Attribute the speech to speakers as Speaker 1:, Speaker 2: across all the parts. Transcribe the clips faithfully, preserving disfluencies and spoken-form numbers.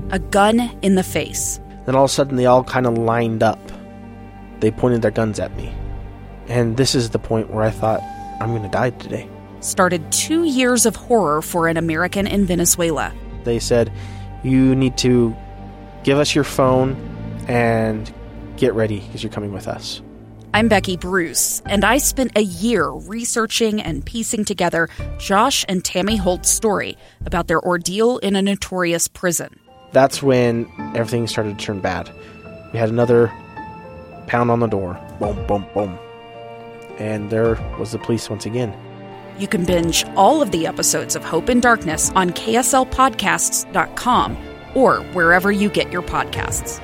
Speaker 1: a gun in the face.
Speaker 2: Then all of a sudden, they all kind of lined up. They pointed their guns at me. And this is the point where I thought, I'm going to die today.
Speaker 1: Started two years of horror for an American in Venezuela.
Speaker 2: They said, you need to give us your phone and get ready because you're coming with us.
Speaker 1: I'm Becky Bruce, and I spent a year researching and piecing together Josh and Tammy Holt's story about their ordeal in a notorious prison.
Speaker 2: That's when everything started to turn bad. We had another pound on the door. Boom, boom, boom. And there was the police once again.
Speaker 1: You can binge all of the episodes of Hope in Darkness on K S L podcasts dot com or wherever you get your podcasts.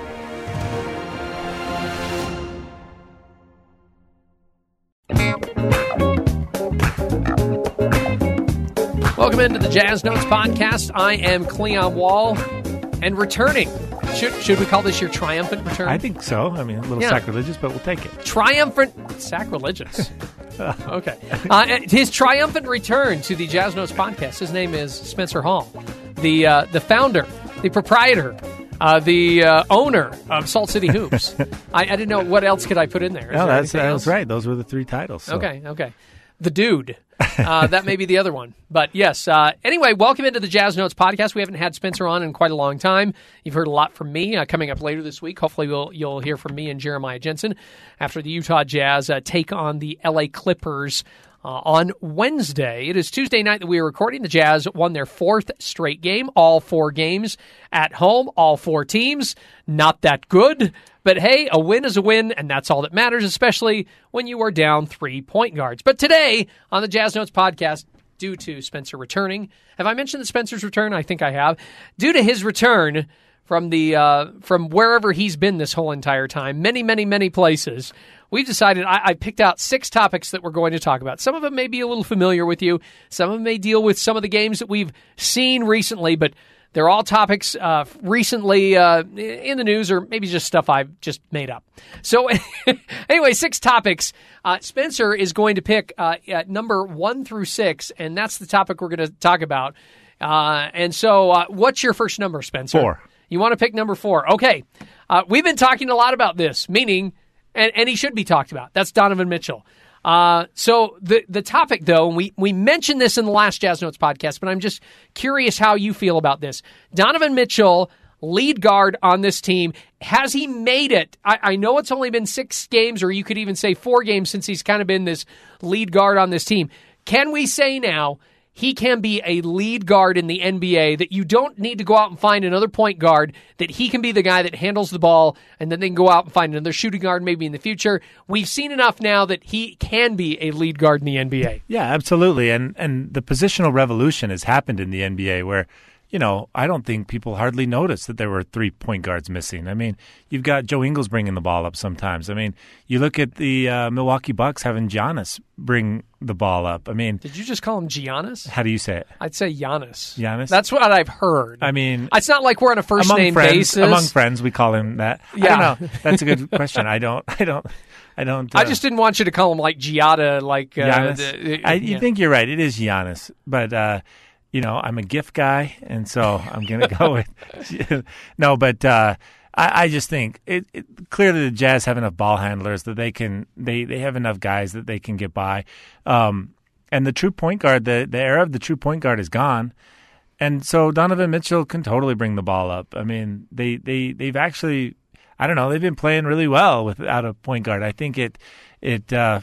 Speaker 3: Welcome into the Jazz Notes podcast. I am Cleon Wall, and returning. Should should we call this your triumphant return?
Speaker 4: I think so. I mean, a little yeah. sacrilegious, but we'll take it.
Speaker 3: Triumphant sacrilegious. Okay. Uh, his triumphant return to the Jazz Notes podcast. His name is Spencer Hall, the uh, the founder, the proprietor, uh, the uh, owner of Salt City Hoops. I, I didn't know what else could I put in there. Is
Speaker 4: no,
Speaker 3: there
Speaker 4: that's that was right. Those were the three titles. So.
Speaker 3: Okay. Okay. The dude. Uh, that may be the other one. But yes, uh, anyway, welcome into the Jazz Notes podcast. We haven't had Spencer on in quite a long time. You've heard a lot from me uh, coming up later this week. Hopefully we'll, you'll hear from me and Jeremiah Jensen after the Utah Jazz uh, take on the L A Clippers uh, on Wednesday. It is Tuesday night that we are recording. The Jazz won their fourth straight game, all four games at home, all four teams. Not that good. But hey, a win is a win, and that's all that matters, especially when you are down three point guards. But today, on the Jazz Notes podcast, due to Spencer returning, have I mentioned that Spencer's return? I think I have. Due to his return from the uh, from wherever he's been this whole entire time, many, many, many places, we've decided, I, I picked out six topics that we're going to talk about. Some of them may be a little familiar with you. Some of them may deal with some of the games that we've seen recently, but they're all topics uh, recently uh, in the news, or maybe just stuff I've just made up. So anyway, six topics. Uh, Spencer is going to pick uh, at number one through six, and that's the topic we're going to talk about. Uh, and so uh, what's your first number, Spencer?
Speaker 4: Four.
Speaker 3: You want to pick number four. Okay. Uh, we've been talking a lot about this, meaning, and, and he should be talked about. That's Donovan Mitchell. Uh, so the the topic, though, and we, we mentioned this in the last Jazz Notes podcast, but I'm just curious how you feel about this. Donovan Mitchell, lead guard on this team. Has he made it? I, I know it's only been six games, or you could even say four games since he's kind of been this lead guard on this team. Can we say now he can be a lead guard in the N B A, that you don't need to go out and find another point guard, that he can be the guy that handles the ball, and then they can go out and find another shooting guard maybe in the future? We've seen enough now that he can be a lead guard in the N B A.
Speaker 4: Yeah, absolutely. And and the positional revolution has happened in the N B A where, you know, I don't think people hardly noticed that there were three point guards missing. I mean, you've got Joe Ingles bringing the ball up sometimes. I mean, you look at the uh, Milwaukee Bucks having Giannis bring the ball up. I mean,
Speaker 3: did you just call him Giannis?
Speaker 4: How do you say it?
Speaker 3: I'd say Giannis.
Speaker 4: Giannis?
Speaker 3: That's what I've heard.
Speaker 4: I mean,
Speaker 3: it's not like we're on a first
Speaker 4: among
Speaker 3: name
Speaker 4: friends,
Speaker 3: basis.
Speaker 4: Among friends, we call him that.
Speaker 3: Yeah.
Speaker 4: I don't know. That's a good question. I don't. I don't. I don't. Uh,
Speaker 3: I just didn't want you to call him like Giada. Like uh,
Speaker 4: Giannis.
Speaker 3: The, uh,
Speaker 4: I,
Speaker 3: yeah.
Speaker 4: you think you're right. It is Giannis, but. Uh, You know, I'm a gift guy, and so I'm going to go with no. But uh, I, I just think it, it clearly the Jazz have enough ball handlers that they can they, they have enough guys that they can get by. Um, and the true point guard, the the era of the true point guard is gone, and so Donovan Mitchell can totally bring the ball up. I mean, they they they've actually, I don't know, they've been playing really well without a point guard. I think it it uh,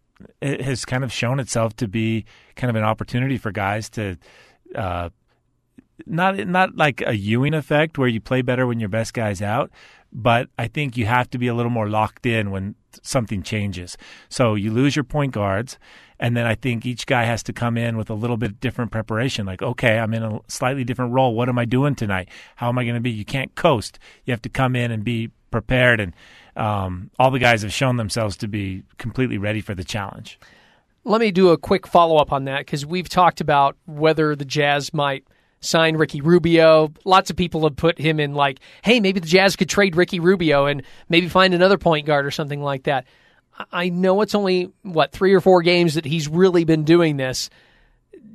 Speaker 4: it has kind of shown itself to be kind of an opportunity for guys to. Uh, not not like a Ewing effect where you play better when your best guy's out, but I think you have to be a little more locked in when something changes. So you lose your point guards, and then I think each guy has to come in with a little bit different preparation. Like, okay, I'm in a slightly different role. What am I doing tonight? How am I going to be? You can't coast. You have to come in and be prepared, and um, all the guys have shown themselves to be completely ready for the challenge.
Speaker 3: Let me do a quick follow-up on that, because we've talked about whether the Jazz might sign Ricky Rubio. Lots of people have put him in like, hey, maybe the Jazz could trade Ricky Rubio and maybe find another point guard or something like that. I know it's only, what, three or four games that he's really been doing this.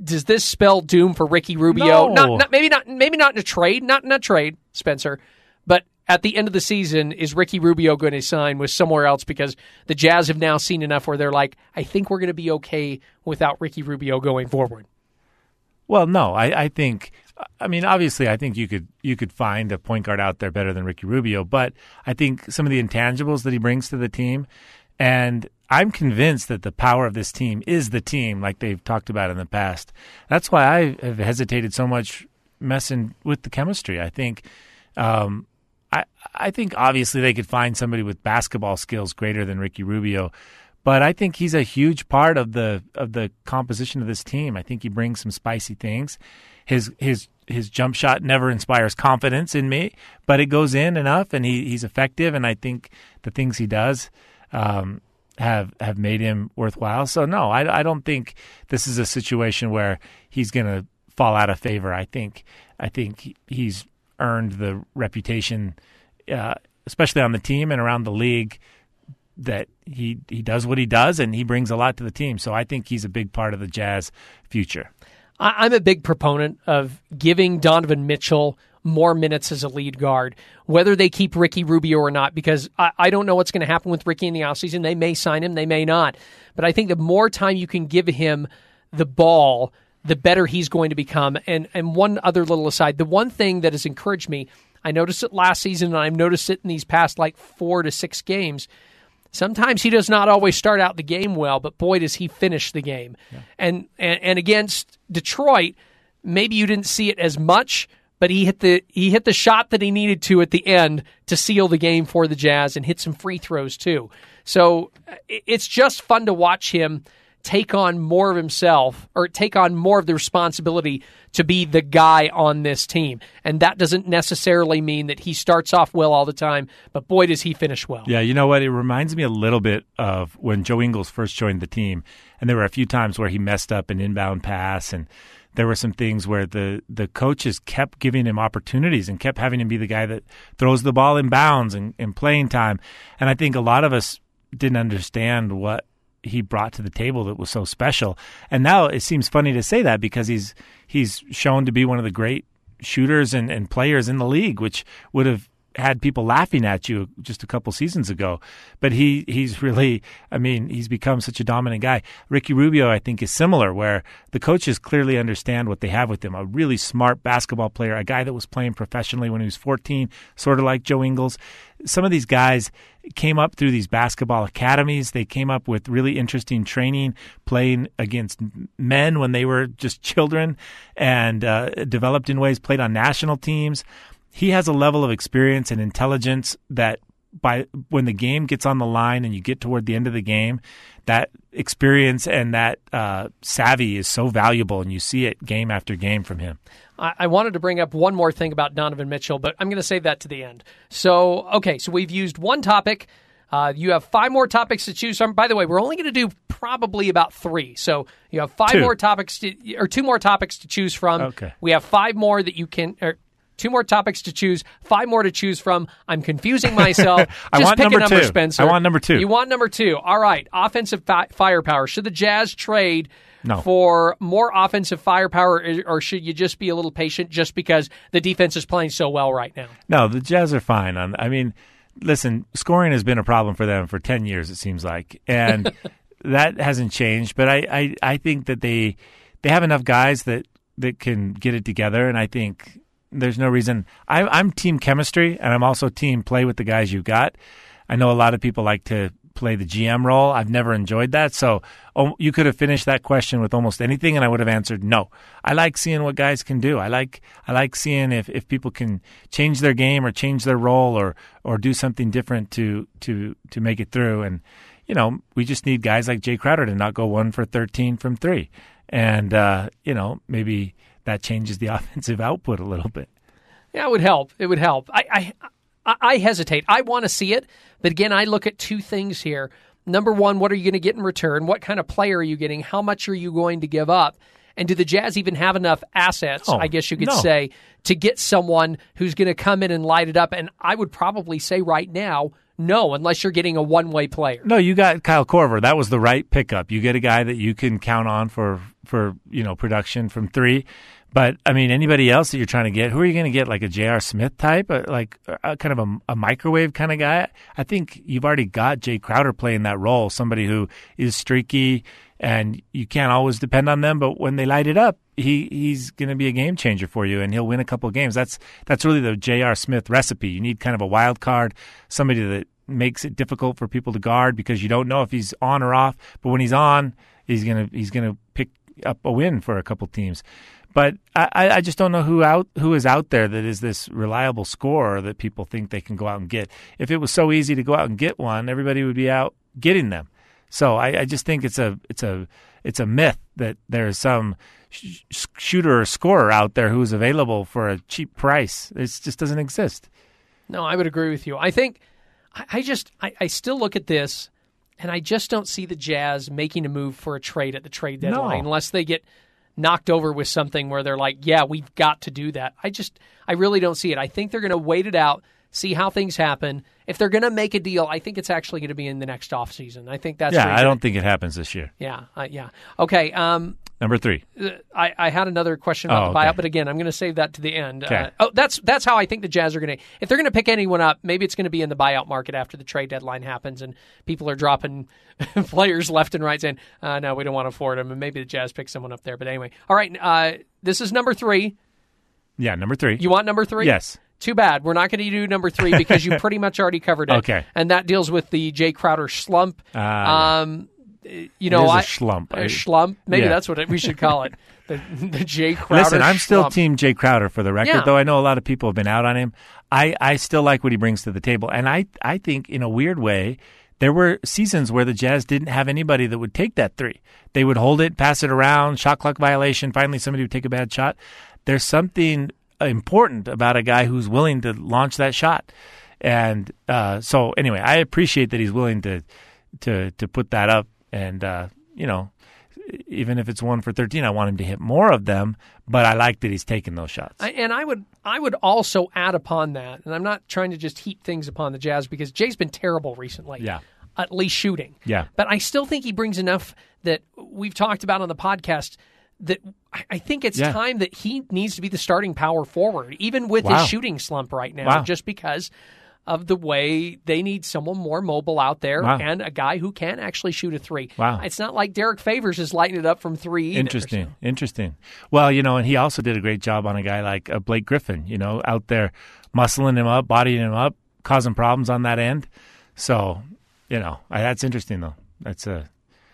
Speaker 3: does this spell doom for Ricky Rubio?
Speaker 4: No.
Speaker 3: Not, not maybe not maybe not in a trade, not in a trade, Spencer, but at the end of the season, is Ricky Rubio going to sign with somewhere else because the Jazz have now seen enough where they're like, I think we're going to be okay without Ricky Rubio going forward?
Speaker 4: Well, no, I, I think, I mean, obviously, I think you could you could find a point guard out there better than Ricky Rubio, but I think some of the intangibles that he brings to the team, and I'm convinced that the power of this team is the team, like they've talked about in the past. That's why I have hesitated so much messing with the chemistry. I think, um, I I think obviously they could find somebody with basketball skills greater than Ricky Rubio, but I think he's a huge part of the of the composition of this team. I think he brings some spicy things. His his his jump shot never inspires confidence in me, but it goes in enough, and he, he's effective. And I think the things he does um, have have made him worthwhile. So no, I, I don't think this is a situation where he's going to fall out of favor. I think I think he's earned the reputation, uh, especially on the team and around the league, that he he does what he does, and he brings a lot to the team. So I think he's a big part of the Jazz future.
Speaker 3: I'm a big proponent of giving Donovan Mitchell more minutes as a lead guard, whether they keep Ricky Rubio or not, because I, I don't know what's going to happen with Ricky in the offseason. They may sign him, they may not. But I think the more time you can give him the ball, the better he's going to become. And and one other little aside, the one thing that has encouraged me, I noticed it last season, and I've noticed it in these past like four to six games. Sometimes he does not always start out the game well, but boy, does he finish the game. Yeah. And, and and against Detroit, maybe you didn't see it as much, but he hit the he hit the shot that he needed to at the end to seal the game for the Jazz, and hit some free throws too. So it's just fun to watch him take on more of himself, or take on more of the responsibility to be the guy on this team. And that doesn't necessarily mean that he starts off well all the time, but boy, does he finish well.
Speaker 4: Yeah, you know what? It reminds me a little bit of when Joe Ingles first joined the team, and there were a few times where he messed up an inbound pass, and there were some things where the, the coaches kept giving him opportunities and kept having him be the guy that throws the ball in bounds and in playing time. And I think a lot of us didn't understand what he brought to the table that was so special. And now it seems funny to say that because he's he's shown to be one of the great shooters and, and players in the league, which would have had people laughing at you just a couple seasons ago. But he he's really, I mean, he's become such a dominant guy. Ricky Rubio, I think, is similar, where the coaches clearly understand what they have with him. A really smart basketball player, a guy that was playing professionally when he was fourteen, sort of like Joe Ingles. Some of these guys came up through these basketball academies. They came up with really interesting training, playing against men when they were just children, and uh, developed in ways, played on national teams. He has a level of experience and intelligence that by when the game gets on the line and you get toward the end of the game, that experience and that uh, savvy is so valuable, and you see it game after game from him.
Speaker 3: I, I wanted to bring up one more thing about Donovan Mitchell, but I'm going to save that to the end. So, okay, so we've used one topic. Uh, you have five more topics to choose from. By the way, we're only going to do probably about three. So you have five
Speaker 4: two.
Speaker 3: more topics to, or two more topics to choose from.
Speaker 4: Okay.
Speaker 3: We have five more that you can. Or, Two more topics to choose, five more to choose from. I'm confusing myself.
Speaker 4: I
Speaker 3: Just
Speaker 4: want
Speaker 3: pick
Speaker 4: number
Speaker 3: a number,
Speaker 4: two.
Speaker 3: Spencer.
Speaker 4: I want number two.
Speaker 3: You want number two. All right. Offensive fi- firepower. Should the Jazz trade
Speaker 4: no.
Speaker 3: for more offensive firepower, or should you just be a little patient just because the defense is playing so well right now?
Speaker 4: No, the Jazz are fine. On, I mean, listen, scoring has been a problem for them for ten years, it seems like. And that hasn't changed. But I, I, I think that they they have enough guys that, that can get it together, and I think there's no reason. I, I'm team chemistry, and I'm also team play with the guys you've got. I know a lot of people like to play the G M role. I've never enjoyed that. So oh, you could have finished that question with almost anything, and I would have answered no. I like seeing what guys can do. I like I like seeing if, if people can change their game or change their role or or do something different to to to make it through. And you know, we just need guys like Jay Crowder to not go one for thirteen from three, and uh, you know, maybe that changes the offensive output a little bit.
Speaker 3: Yeah, it would help. It would help. I I, I hesitate. I want to see it, but again, I look at two things here. Number one, what are you going to get in return? What kind of player are you getting? How much are you going to give up? And do the Jazz even have enough assets,
Speaker 4: oh,
Speaker 3: I guess you could
Speaker 4: no.
Speaker 3: say, to get someone who's going to come in and light it up? And I would probably say right now, No, unless you're getting a one-way player.
Speaker 4: No, you got Kyle Korver. That was the right pickup. You get a guy that you can count on for, for you know, production from three. But, I mean, anybody else that you're trying to get, who are you going to get, like a J R. Smith type, uh, like uh, kind of a, a microwave kind of guy? I think you've already got Jay Crowder playing that role, somebody who is streaky, and you can't always depend on them, but when they light it up, he he's going to be a game changer for you, and he'll win a couple of games. That's that's really the J R. Smith recipe. You need kind of a wild card, somebody that makes it difficult for people to guard because you don't know if he's on or off, but when he's on, he's going to he's going to pick up a win for a couple teams. But I, I just don't know who out who is out there that is this reliable scorer that people think they can go out and get. If it was so easy to go out and get one, everybody would be out getting them. So I, I just think it's a it's a it's a myth that there's some sh- shooter or scorer out there who's available for a cheap price. It just doesn't exist.
Speaker 3: No, I would agree with you. I think I, I just I, I still look at this, and I just don't see the Jazz making a move for a trade at the trade deadline
Speaker 4: No.
Speaker 3: unless they get knocked over with something where they're like, yeah, we've got to do that. I just, I really don't see it. I think they're going to wait it out, see how things happen. If they're going to make a deal, I think it's actually going to be in the next offseason. I think that's
Speaker 4: yeah.
Speaker 3: where
Speaker 4: I don't think it happens this year.
Speaker 3: Yeah, uh, yeah. Okay. Um,
Speaker 4: Number three.
Speaker 3: I, I had another question about
Speaker 4: Oh,
Speaker 3: the buyout,
Speaker 4: okay.
Speaker 3: but again, I'm going to save that to the end.
Speaker 4: Okay.
Speaker 3: Uh, oh, that's that's how I think the Jazz are going to. If they're going to pick anyone up, maybe it's going to be in the buyout market after the trade deadline happens, and people are dropping players left and right, saying, uh, "No, we don't want to afford them," and maybe the Jazz pick someone up there. But anyway, all right. Uh, this is number three.
Speaker 4: Yeah, number three.
Speaker 3: You want number three?
Speaker 4: Yes.
Speaker 3: Too bad. We're not going to do number three because you pretty much already covered it.
Speaker 4: Okay.
Speaker 3: And that deals with the Jay Crowder slump.
Speaker 4: Ah,
Speaker 3: um, you know,
Speaker 4: It is a
Speaker 3: I,
Speaker 4: schlump.
Speaker 3: A schlump. Maybe
Speaker 4: Yeah.
Speaker 3: that's what it, we should call it. The, the Jay Crowder
Speaker 4: Listen, I'm still
Speaker 3: schlump.
Speaker 4: Team Jay Crowder for the record,
Speaker 3: Yeah.
Speaker 4: though I know a lot of people have been out on him. I, I still like what he brings to the table. And I, I think, in a weird way, there were seasons where the Jazz didn't have anybody that would take that three. They would hold it, pass it around, shot clock violation, finally somebody would take a bad shot. There's something important about a guy who's willing to launch that shot. And uh, so, anyway, I appreciate that he's willing to to to put that up. And, uh, you know, even if it's one for thirteen, I want him to hit more of them. But I like that he's taking those shots.
Speaker 3: I, and I would I would also add upon that, and I'm not trying to just heap things upon the Jazz because Jay's been terrible recently.
Speaker 4: Yeah.
Speaker 3: At least shooting.
Speaker 4: Yeah.
Speaker 3: But I still think he brings enough that we've talked about on the podcast that I- I think it's
Speaker 4: Yeah.
Speaker 3: time that he needs to be the starting power forward, even with
Speaker 4: Wow.
Speaker 3: his shooting slump right now,
Speaker 4: Wow.
Speaker 3: just because of the way they need someone more mobile out there
Speaker 4: Wow.
Speaker 3: and a guy who can actually shoot a three.
Speaker 4: Wow.
Speaker 3: It's not like Derek Favors is lighting it up from three either.
Speaker 4: Interesting. Interesting. Well, you know, and he also did a great job on a guy like uh, Blake Griffin, you know, out there muscling him up, bodying him up, causing problems on that end. So, you know, I, that's interesting, though. That's a,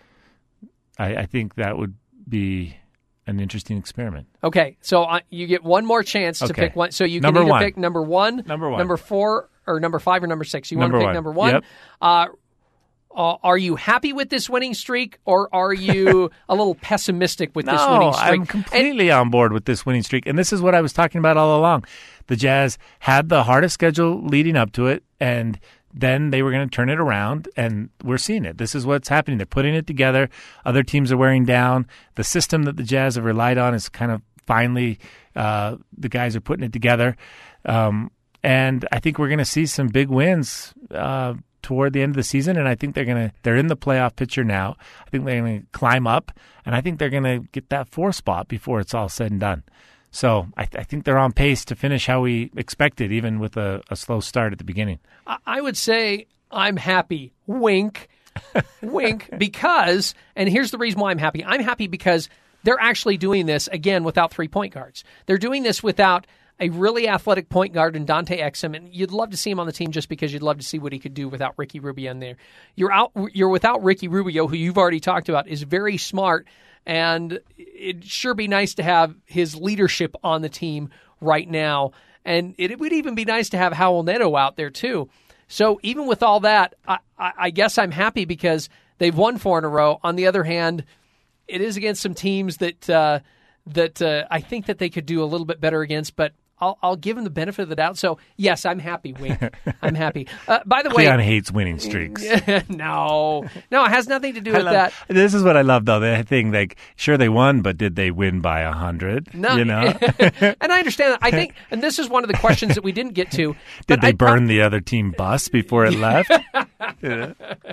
Speaker 4: I, I think that would be an interesting experiment.
Speaker 3: Okay, so uh, you get one more chance to
Speaker 4: Okay.
Speaker 3: pick one. So you can
Speaker 4: Number
Speaker 3: either
Speaker 4: one.
Speaker 3: pick number one,
Speaker 4: Number one.
Speaker 3: number four, or number five, or number six. You
Speaker 4: Number
Speaker 3: want to pick
Speaker 4: one.
Speaker 3: number one.
Speaker 4: Yep.
Speaker 3: Uh, uh, are you happy with this winning streak, or are you a little pessimistic with this winning
Speaker 4: No,
Speaker 3: streak?
Speaker 4: I'm completely on board with this winning streak. And this is what I was talking about all along. The Jazz had the hardest schedule leading up to it, and then they were going to turn it around, and we're seeing it. This is what's happening. They're putting it together. Other teams are wearing down. The system that the Jazz have relied on is kind of finally uh, the guys are putting it together. Um, and I think we're going to see some big wins uh, toward the end of the season, and I think they're going to they're in the playoff picture now. I think they're going to climb up, and I think they're going to get that four spot before it's all said and done. So I, th- I think they're on pace to finish how we expected, even with a, a slow start at the beginning.
Speaker 3: I, I would say I'm happy. Wink, wink. Because, and here's the reason why I'm happy. I'm happy because they're actually doing this again without three point guards. They're doing this without a really athletic point guard in Dante Exum, and you'd love to see him on the team just because you'd love to see what he could do without Ricky Rubio in there. You're out. You're without Ricky Rubio, who you've already talked about, is very smart, and it'd sure be nice to have his leadership on the team right now. And it would even be nice to have Howell Neto out there too. So even with all that, I, I, I guess I'm happy because they've won four in a row. On the other hand, it is against some teams that uh, that uh, I think that they could do a little bit better against, but I'll, I'll give him the benefit of the doubt. So, yes, I'm happy, Wink. I'm happy. Uh, by the way...
Speaker 4: Cleon hates winning streaks.
Speaker 3: no. No, it has nothing to do with
Speaker 4: love,
Speaker 3: that.
Speaker 4: This is what I love, though. The thing, like, sure, they won, but did they win by a hundred?
Speaker 3: No.
Speaker 4: You know?
Speaker 3: And I understand that. I think, and this is one of the questions that we didn't get to.
Speaker 4: Did they
Speaker 3: I,
Speaker 4: burn
Speaker 3: I,
Speaker 4: the other team bus before it left? Yeah.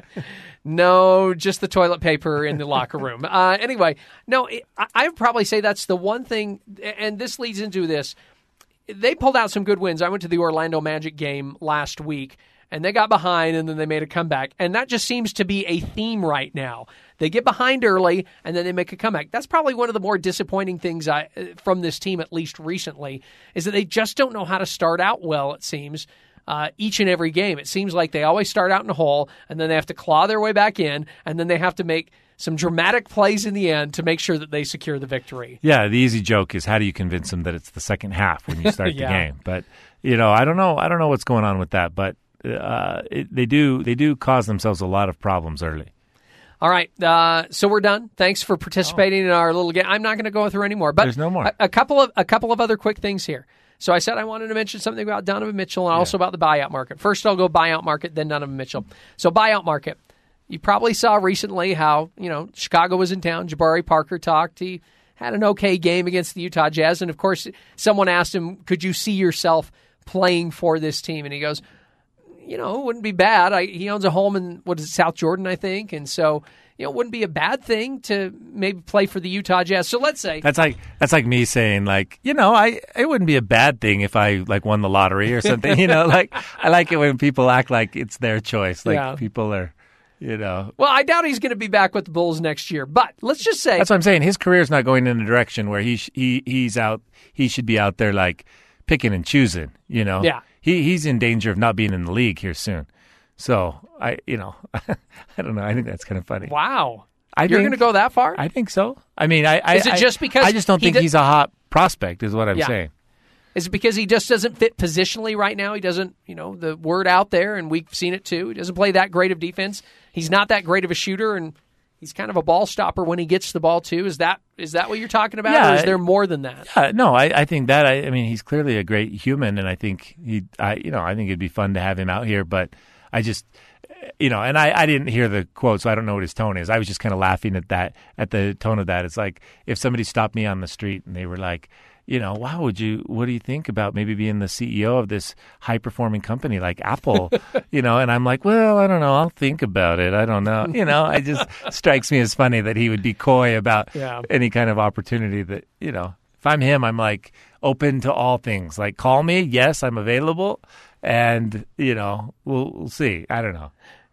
Speaker 3: No, just the toilet paper in the locker room. Uh, anyway, no, it, I, I would probably say that's the one thing, and this leads into this. They pulled out some good wins. I went to the Orlando Magic game last week, and they got behind, and then they made a comeback. And that just seems to be a theme right now. They get behind early, and then they make a comeback. That's probably one of the more disappointing things I, from this team, at least recently, is that they just don't know how to start out well, it seems, uh, each and every game. It seems like they always start out in a hole, and then they have to claw their way back in, and then they have to make some dramatic plays in the end to make sure that they secure the victory.
Speaker 4: Yeah, the easy joke is how do you convince them that it's the second half when you start
Speaker 3: yeah.
Speaker 4: the game? But you know, I don't know. I don't know what's going on with that. But uh, it, they do they do cause themselves a lot of problems early.
Speaker 3: All right, uh, so we're done. Thanks for participating oh. in our little game. I'm not going to go through any more, but
Speaker 4: there's no more.
Speaker 3: A, a couple of a couple of other quick things here. So I said I wanted to mention something about Donovan Mitchell and yeah. also about the buyout market. First, I'll go buyout market, then Donovan Mitchell. So buyout market. You probably saw recently how, you know, Chicago was in town. Jabari Parker talked. He had an okay game against the Utah Jazz. And, of course, someone asked him, could you see yourself playing for this team? And he goes, you know, it wouldn't be bad. I, he owns a home in, what is it, South Jordan, I think. And so, you know, it wouldn't be a bad thing to maybe play for the Utah Jazz. So let's say.
Speaker 4: That's like that's like me saying, like, you know, I it wouldn't be a bad thing if I, like, won the lottery or something. You know, like, I like it when people act like it's their choice. Like, yeah. people are. You know.
Speaker 3: Well, I doubt he's going to be back with the Bulls next year, but let's just say
Speaker 4: that's what I'm saying. His career's not going in a direction where he sh- he he's out. He should be out there like picking and choosing. You know.
Speaker 3: Yeah.
Speaker 4: He he's in danger of not being in the league here soon. So I you know I don't know. I think that's kind of funny.
Speaker 3: Wow.
Speaker 4: I
Speaker 3: You're going to go that far?
Speaker 4: I think so. I mean, I, I
Speaker 3: is it just because
Speaker 4: I, I just don't
Speaker 3: he
Speaker 4: think
Speaker 3: did-
Speaker 4: he's a hot prospect. Is what I'm
Speaker 3: yeah.
Speaker 4: saying.
Speaker 3: Is it because he just doesn't fit positionally right now? He doesn't, you know, the word out there, and we've seen it too. He doesn't play that great of defense. He's not that great of a shooter, and he's kind of a ball stopper when he gets the ball too. Is that is that what you're talking about,
Speaker 4: yeah,
Speaker 3: or is there more than that?
Speaker 4: Yeah, no, I, I think that. I, I mean, he's clearly a great human, and I think he, I, you know, I think it'd be fun to have him out here. But I just, you know, and I, I didn't hear the quote, so I don't know what his tone is. I was just kind of laughing at that, at the tone of that. It's like if somebody stopped me on the street and they were like, you know, wow, would you, what do you think about maybe being the C E O of this high performing company like Apple? You know, and I'm like, well, I don't know. I'll think about it. I don't know. You know, it just strikes me as funny that he would be coy about
Speaker 3: yeah.
Speaker 4: any kind of opportunity that, you know, if I'm him, I'm like open to all things. Like, call me. Yes, I'm available. And, you know, we'll, we'll see. I don't know.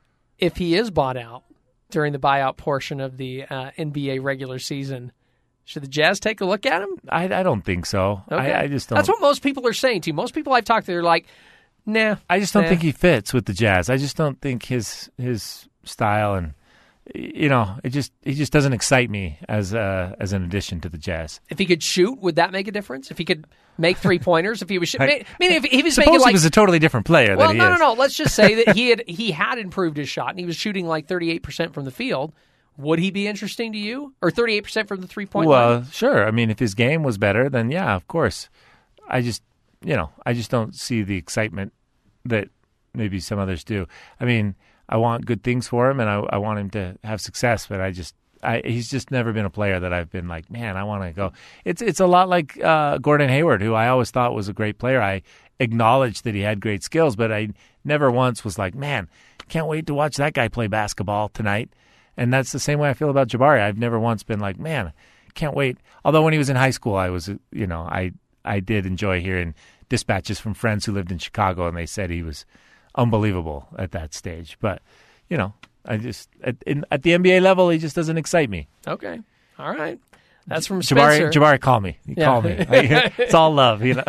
Speaker 3: If he is bought out during the buyout portion of the uh, N B A regular season, should the Jazz take a look at him?
Speaker 4: I, I don't think so.
Speaker 3: Okay.
Speaker 4: I, I just don't.
Speaker 3: That's what most people are saying, too. Most people I've talked to, they're like, nah.
Speaker 4: I just don't
Speaker 3: nah.
Speaker 4: think he fits with the Jazz. I just don't think his his style and, you know, it just he just doesn't excite me as uh, as an addition to the Jazz.
Speaker 3: If he could shoot, would that make a difference? If he could make three pointers, if he was, sh-
Speaker 4: I,
Speaker 3: meaning if he was
Speaker 4: suppose
Speaker 3: making like,
Speaker 4: he was a totally different player.
Speaker 3: Well,
Speaker 4: than he
Speaker 3: no,
Speaker 4: is.
Speaker 3: no, no. Let's just say that he had he had improved his shot and he was shooting like thirty-eight percent from the field. Would he be interesting to you? Or thirty-eight percent from the three-point
Speaker 4: well,
Speaker 3: line?
Speaker 4: Well, sure. I mean, if his game was better, then yeah, of course. I just, you know, I just don't see the excitement that maybe some others do. I mean, I want good things for him, and I, I want him to have success, but I just, I, he's just never been a player that I've been like, man, I want to go. It's it's a lot like uh, Gordon Hayward, who I always thought was a great player. I acknowledged that he had great skills, but I never once was like, man, can't wait to watch that guy play basketball tonight. And that's the same way I feel about Jabari. I've never once been like, man, can't wait. Although when he was in high school, I was, you know, I I did enjoy hearing dispatches from friends who lived in Chicago, and they said he was unbelievable at that stage. But, you know, I just, at, in, at the N B A level, he just doesn't excite me.
Speaker 3: Okay. All right. That's from
Speaker 4: Jabari,
Speaker 3: Spencer.
Speaker 4: Jabari, call me.
Speaker 3: Yeah.
Speaker 4: Call me. It's all love, you know.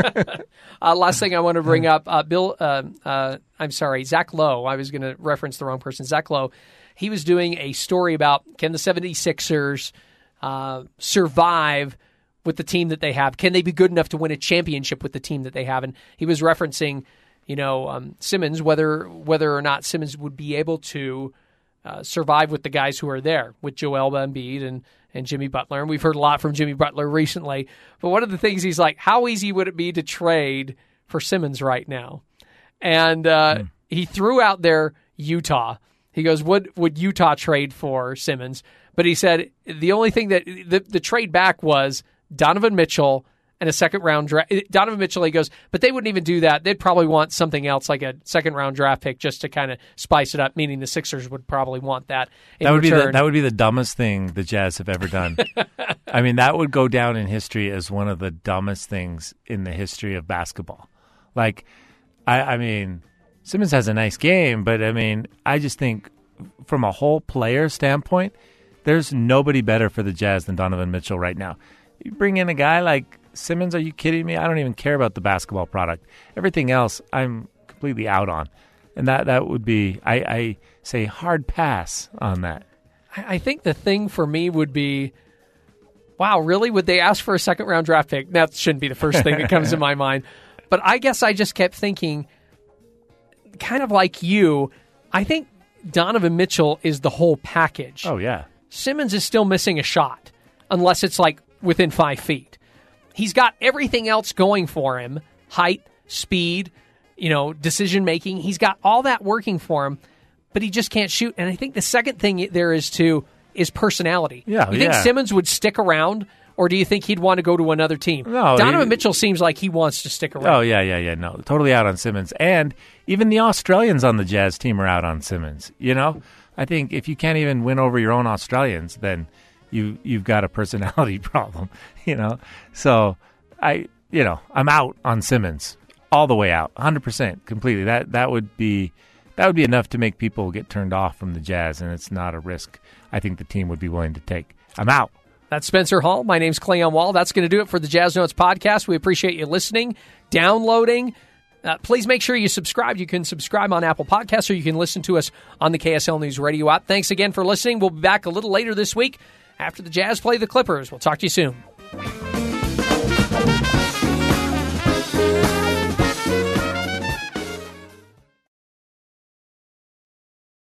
Speaker 3: uh, last thing I want to bring up, uh, Bill, uh, uh, I'm sorry, Zach Lowe. I was going to reference the wrong person. Zach Lowe. He was doing a story about can the seventy-sixers uh, survive with the team that they have? Can they be good enough to win a championship with the team that they have? And he was referencing, you know, um, Simmons, whether whether or not Simmons would be able to uh, survive with the guys who are there, with Joel Embiid and and Jimmy Butler. And we've heard a lot from Jimmy Butler recently. But one of the things he's like, how easy would it be to trade for Simmons right now? And uh, mm. he threw out there Utah. He goes, would would Utah trade for Simmons? But he said the only thing that the, the trade back was Donovan Mitchell and a second round draft. Donovan Mitchell, he goes, but they wouldn't even do that. They'd probably want something else, like a second round draft pick, just to kind of spice it up. Meaning the Sixers would probably want that. In
Speaker 4: that would
Speaker 3: return.
Speaker 4: be the, that would be the dumbest thing the Jazz have ever done. I mean, that would go down in history as one of the dumbest things in the history of basketball. Like, I, I mean, Simmons has a nice game, but I mean, I just think from a whole player standpoint, there's nobody better for the Jazz than Donovan Mitchell right now. You bring in a guy like Simmons, are you kidding me? I don't even care about the basketball product. Everything else, I'm completely out on. And that, that would be, I, I say, hard pass on that.
Speaker 3: I think the thing for me would be, wow, really? Would they ask for a second-round draft pick? That shouldn't be the first thing that comes to my mind. But I guess I just kept thinking, kind of like you, I think Donovan Mitchell is the whole package.
Speaker 4: Oh, yeah.
Speaker 3: Simmons is still missing a shot, unless it's like within five feet. He's got everything else going for him, height, speed, you know, decision-making. He's got all that working for him, but he just can't shoot. And I think the second thing there is, too, is personality.
Speaker 4: Yeah,
Speaker 3: you think
Speaker 4: yeah.
Speaker 3: Simmons would stick around, or do you think he'd want to go to another team?
Speaker 4: No,
Speaker 3: Donovan
Speaker 4: he,
Speaker 3: Mitchell seems like he wants to stick around.
Speaker 4: Oh, yeah, yeah, yeah. No, totally out on Simmons. And even the Australians on the Jazz team are out on Simmons. You know, I think if you can't even win over your own Australians, then you, you've got a personality problem, you know. So, I, you know, I'm out on Simmons all the way out, one hundred percent, completely. That that would be that would be enough to make people get turned off from the Jazz, and it's not a risk I think the team would be willing to take. I'm out.
Speaker 3: That's Spencer Hall. My name's Cleon Wall. That's going to do it for the Jazz Notes podcast. We appreciate you listening, downloading. Uh, please make sure you subscribe. You can subscribe on Apple Podcasts, or you can listen to us on the K S L News Radio app. Thanks again for listening. We'll be back a little later this week after the Jazz play the Clippers. We'll talk to you soon.